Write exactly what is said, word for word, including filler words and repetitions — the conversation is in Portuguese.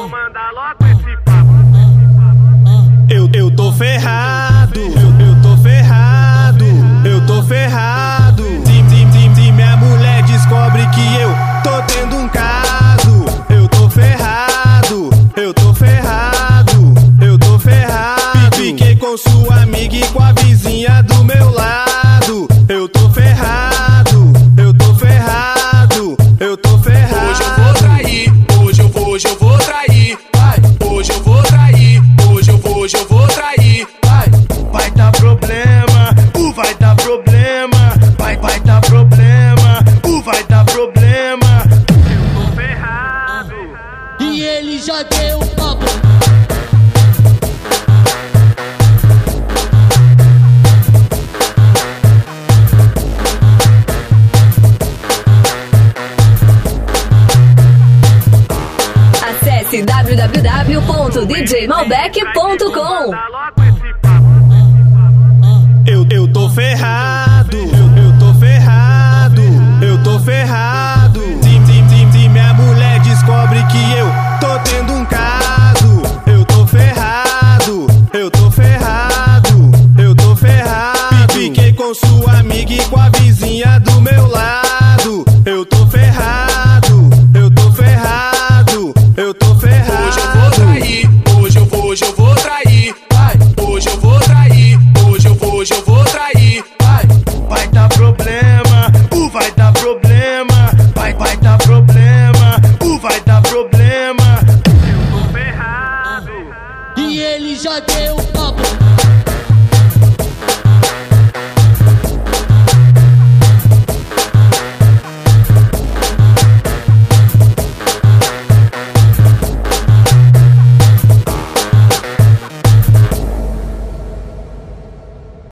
vou mandar logo esse papo. Eu, eu tô ferrado, eu, eu tô ferrado, eu tô ferrado. Se, se, se, se minha mulher descobre que eu tô tendo um caso, eu tô ferrado, eu tô ferrado, eu tô ferrado. Fiquei com sua amiga e com a vizinha do meu lado. Eu tô ferrado, eu tô ferrado, eu tô ferrado. Hoje eu vou trair, hoje eu vou, hoje eu vou trair. Vai, hoje eu vou trair, hoje eu vou, hoje eu vou trair. Vai, vai dar problema, uh, vai dar problema. Vai, vai dar problema, uh, vai dar problema. Eu tô ferrado. E ele já deu um papo. Acesse w w w ponto d j malbec ponto com. Eu, eu tô ferrado, eu, eu tô ferrado, eu tô ferrado. Se, se, se, se minha mulher descobre que eu tô tendo um caso, eu tô ferrado, eu tô ferrado, eu tô ferrado. Fiquei com sua amiga e com a vizinha do meu lado. Eu tô ferrado, eu tô ferrado, eu tô ferrado. Hoje eu vou trair, hoje eu vou, hoje eu vou trair. Vai, hoje eu vou trair, hoje eu vou, hoje eu vou trair. Vai, vai dar problema, uh, vai dar problema. Vai, vai dar problema, uh, vai dar problema. Eu tô ferrado. E ele já deu um papo.